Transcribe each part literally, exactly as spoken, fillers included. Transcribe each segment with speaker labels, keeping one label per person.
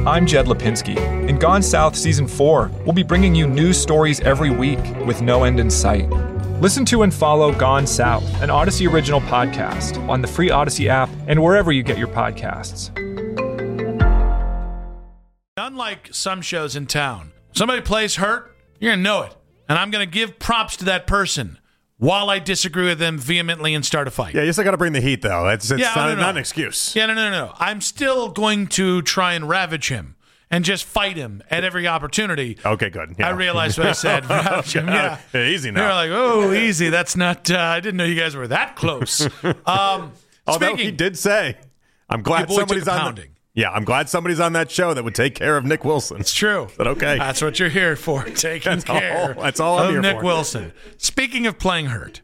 Speaker 1: I'm Jed Lipinski. In Gone South Season four, we'll be bringing you news stories every week with no end in sight. Listen to and follow Gone South, an Odyssey original podcast, on the free Odyssey app and wherever you get your podcasts.
Speaker 2: Unlike some shows in town, somebody plays hurt, you're going to know it. And I'm going to give props to that person while I disagree with them vehemently and start a fight.
Speaker 3: Yeah, you still got to bring the heat, though. It's, it's
Speaker 2: yeah,
Speaker 3: not,
Speaker 2: no, no.
Speaker 3: not an excuse.
Speaker 2: Yeah, no, no, no, no. I'm still going to try and ravage him and just fight him at every opportunity.
Speaker 3: Okay, good. Yeah.
Speaker 2: I realized what I said. Ravage him, yeah.
Speaker 3: yeah, easy now.
Speaker 2: You're like, oh, easy. That's not, uh, I didn't know you guys were that close. Um,
Speaker 3: Although
Speaker 2: speaking,
Speaker 3: he did say, I'm glad
Speaker 2: your boy
Speaker 3: somebody's
Speaker 2: took a
Speaker 3: on
Speaker 2: pounding.
Speaker 3: the, Yeah, I'm glad somebody's on that show that would take care of Nick Wilson.
Speaker 2: It's true.
Speaker 3: But okay.
Speaker 2: That's what you're here for, taking
Speaker 3: That's
Speaker 2: care
Speaker 3: all- that's all I'm
Speaker 2: of
Speaker 3: here
Speaker 2: Nick
Speaker 3: for.
Speaker 2: Wilson. Speaking of playing hurt,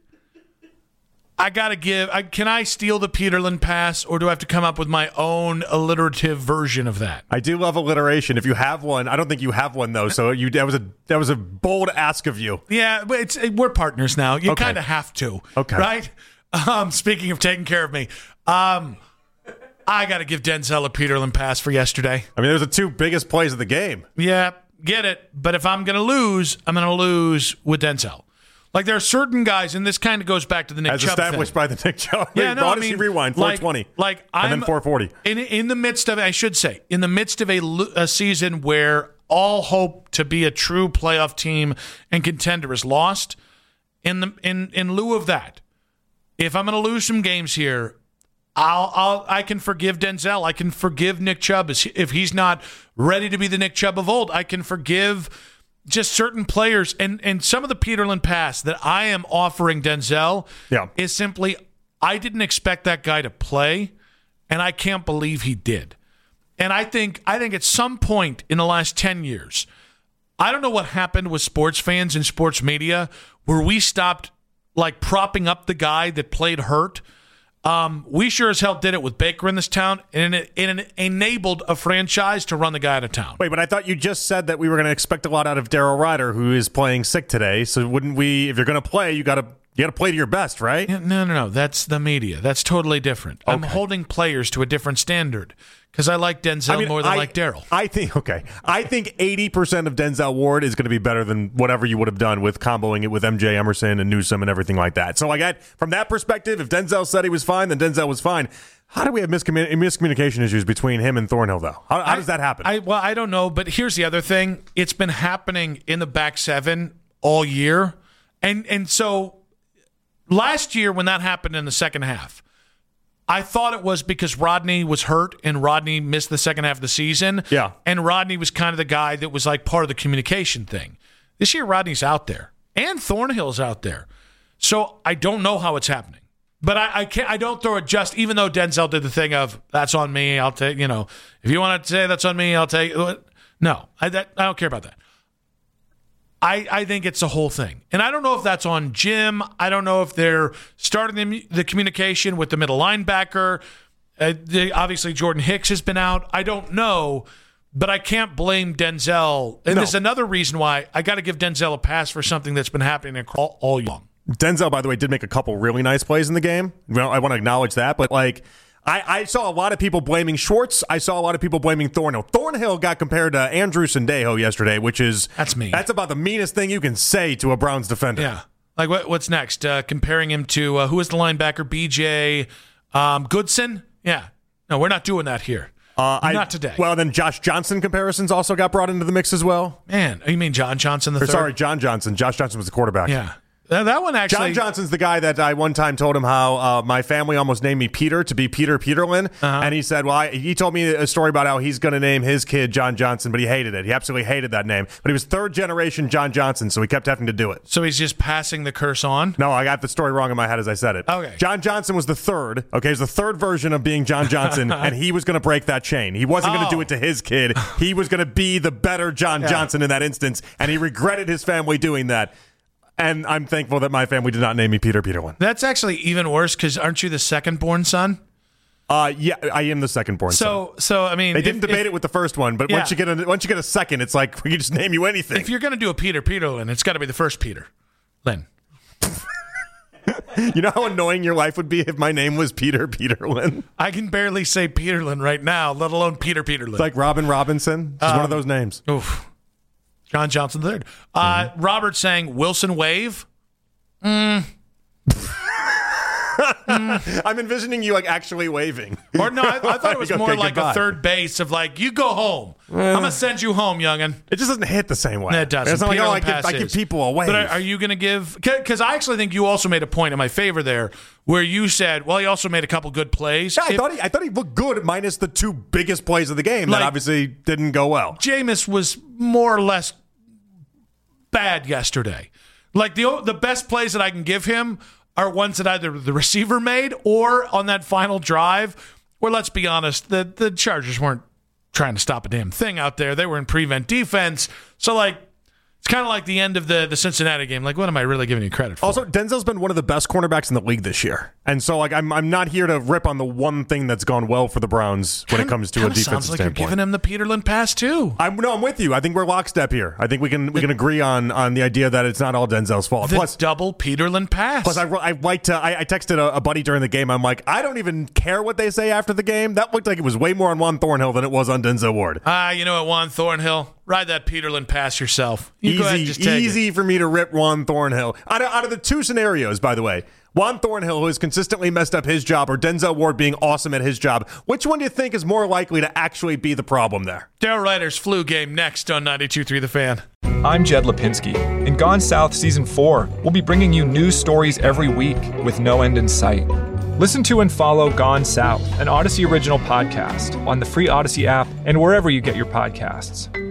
Speaker 2: I got to give, I, can I steal the Peterlin pass, or do I have to come up with my own alliterative version of that?
Speaker 3: I do love alliteration. If you have one, I don't think you have one though. So you that was a that was a bold ask of you.
Speaker 2: Yeah, but it's we're partners now. You
Speaker 3: Okay.
Speaker 2: kind of have to.
Speaker 3: Okay.
Speaker 2: Right? Um, speaking of taking care of me, um, I got to give Denzel a Peterlin pass for yesterday.
Speaker 3: I mean, those are the two biggest plays of the game.
Speaker 2: Yeah, get it. But if I'm going to lose, I'm going to lose with Denzel. Like, there are certain guys, and this kind of goes back to the Nick
Speaker 3: As
Speaker 2: Chubb
Speaker 3: established
Speaker 2: thing.
Speaker 3: by the Nick Chubb.
Speaker 2: Yeah, no, I
Speaker 3: Odyssey
Speaker 2: mean,
Speaker 3: Rewind,
Speaker 2: like-
Speaker 3: four twenty.
Speaker 2: like
Speaker 3: and
Speaker 2: I'm-
Speaker 3: then four forty.
Speaker 2: In in the midst of, I should say, in the midst of a, lo- a season where all hope to be a true playoff team and contender is lost, in the in in lieu of that, if I'm going to lose some games here, I'll I'll I can forgive Denzel. I can forgive Nick Chubb if he's not ready to be the Nick Chubb of old. I can forgive just certain players, and and some of the Peterlin pass that I am offering Denzel
Speaker 3: Yeah.
Speaker 2: is simply, I didn't expect that guy to play, and I can't believe he did. And I think I think at some point in the last ten years, I don't know what happened with sports fans and sports media where we stopped like propping up the guy that played hurt. Um, we sure as hell did it with Baker in this town, and it, it enabled a franchise to run the guy out of town.
Speaker 3: Wait, but I thought you just said that we were going to expect a lot out of Darryl Ryder, who is playing sick today. So wouldn't we? If you're going to play, you got to you got to play to your best, right?
Speaker 2: Yeah, no, no, no. That's the media. That's totally different. I'm
Speaker 3: Okay.
Speaker 2: holding players to a different standard because I like Denzel
Speaker 3: I mean,
Speaker 2: more than
Speaker 3: I,
Speaker 2: like Darryl.
Speaker 3: I think okay. I think eighty percent of Denzel Ward is going to be better than whatever you would have done with comboing it with M J Emerson and Newsome and everything like that. So, like, I, from that perspective, if Denzel said he was fine, then Denzel was fine. How do we have miscommun- miscommunication issues between him and Thornhill, though? How, how
Speaker 2: I-
Speaker 3: does that happen?
Speaker 2: I, well, I don't know, but here's the other thing. It's been happening in the back seven all year. And and so last year when that happened in the second half, I thought it was because Rodney was hurt and Rodney missed the second half of the season.
Speaker 3: Yeah.
Speaker 2: And Rodney was kind of the guy that was like part of the communication thing. This year, Rodney's out there and Thornhill's out there. So I don't know how it's happening. But I, I can't. I don't throw it just. Even though Denzel did the thing of that's on me, I'll take. You know, if you want to say that's on me, I'll take. No, I, that, I don't care about that. I, I think it's a whole thing, and I don't know if that's on Jim. I don't know if they're starting the, the communication with the middle linebacker. Uh, the, obviously, Jordan Hicks has been out. I don't know, but I can't blame Denzel. And
Speaker 3: No.
Speaker 2: there's another reason why I got to give Denzel a pass for something that's been happening all, all young.
Speaker 3: Denzel, by the way, did make a couple really nice plays in the game. Well, I want to acknowledge that, but like I, I saw a lot of people blaming Schwartz. I saw a lot of people blaming Thornhill. Thornhill got compared to Andrew Sendejo yesterday, which is
Speaker 2: That's mean.
Speaker 3: That's about the meanest thing you can say to a Browns defender.
Speaker 2: Yeah. Like, what, what's next? Uh, comparing him to, uh, who is the linebacker? B J um, Goodson? Yeah. No, we're not doing that here.
Speaker 3: Uh, I,
Speaker 2: Not today.
Speaker 3: Well, then Josh Johnson comparisons also got brought into the mix as well.
Speaker 2: Man, you mean John Johnson the
Speaker 3: Or,
Speaker 2: third?
Speaker 3: sorry, John Johnson. Josh Johnson was the quarterback.
Speaker 2: Yeah. That, that one actually.
Speaker 3: John Johnson's the guy that I one time told him how uh, my family almost named me Peter to be Peter Peterlin.
Speaker 2: Uh-huh.
Speaker 3: And he said, well, I, he told me a story about how he's going to name his kid John Johnson, but he hated it. He absolutely hated that name. But he was third generation John Johnson, so he kept having to do it.
Speaker 2: So he's just passing the curse on?
Speaker 3: No, I got the story wrong in my head as I said it.
Speaker 2: Okay.
Speaker 3: John Johnson was the third. Okay, he was the third version of being John Johnson, and he was going to break that chain. He wasn't going
Speaker 2: Oh.
Speaker 3: to do it to his kid. He was going to be the better John
Speaker 2: Yeah.
Speaker 3: Johnson in that instance, and he regretted his family doing that. And I'm thankful that my family did not name me Peter Peterlin.
Speaker 2: That's actually even worse because aren't you the second born son?
Speaker 3: Uh, yeah, I am the second born son.
Speaker 2: So, so I mean.
Speaker 3: They didn't
Speaker 2: if,
Speaker 3: debate
Speaker 2: if,
Speaker 3: it with the first one, but
Speaker 2: Yeah.
Speaker 3: once you get a once you get a second, it's like we can just name you anything.
Speaker 2: If you're going to do a Peter Peterlin, it's got to be the first Peter. Lynn.
Speaker 3: You know how annoying your life would be if my name was Peter Peterlin?
Speaker 2: I can barely say Peterlin right now, let alone Peter Peterlin.
Speaker 3: It's like Robin Robinson. It's um, one of those names.
Speaker 2: Oof. John Johnson the third. Uh, mm-hmm. Robert saying Wilson Wave. Mm.
Speaker 3: mm. I'm envisioning you like actually waving.
Speaker 2: Or no, I, I thought it was more okay, like goodbye. a third base of like, you go home. Uh, I'm going to send you home, youngin.
Speaker 3: It just doesn't hit the same way.
Speaker 2: It doesn't.
Speaker 3: It's not like, oh, I give, I give people a wave.
Speaker 2: But are, are you going to give... Because I actually think you also made a point in my favor there where you said, well, he also made a couple good plays.
Speaker 3: Yeah, I,
Speaker 2: if,
Speaker 3: thought, he, I thought he looked good minus the two biggest plays of the game like, that obviously didn't go well.
Speaker 2: Jameis was more or less bad yesterday. Like the the best plays that I can give him are ones that either the receiver made or on that final drive where, let's be honest, the, the Chargers weren't trying to stop a damn thing out there. They were in prevent defense. So, like, it's kind of like the end of the, the Cincinnati game. Like, what am I really giving you credit for?
Speaker 3: Also, Denzel's been one of the best cornerbacks in the league this year. And so, like, I'm I'm not here to rip on the one thing that's gone well for the Browns when
Speaker 2: kind,
Speaker 3: it comes to a defensive
Speaker 2: sounds like
Speaker 3: standpoint.
Speaker 2: You're giving him the Peterlin pass, too.
Speaker 3: I'm, no, I'm with you. I think we're lockstep here. I think we can we can agree on on the idea that it's not all Denzel's fault.
Speaker 2: The
Speaker 3: plus,
Speaker 2: double Peterlin pass.
Speaker 3: Plus, I, I, liked to, I, I texted a, a buddy during the game. I'm like, I don't even care what they say after the game. That looked like it was way more on Juan Thornhill than it was on Denzel Ward.
Speaker 2: Ah, uh, you know what, Juan Thornhill? Ride that Peterlin pass yourself. You
Speaker 3: easy,
Speaker 2: go ahead and just take
Speaker 3: easy
Speaker 2: it.
Speaker 3: for me to rip Juan Thornhill. Out of, out of the two scenarios, by the way, Juan Thornhill, who has consistently messed up his job, or Denzel Ward being awesome at his job, which one do you think is more likely to actually be the problem there?
Speaker 2: Daryl Ryder's flu game next on ninety-two point three The Fan.
Speaker 1: I'm Jed Lipinski. In Gone South Season four, we'll be bringing you news stories every week with no end in sight. Listen to and follow Gone South, an Odyssey original podcast, on the free Odyssey app and wherever you get your podcasts.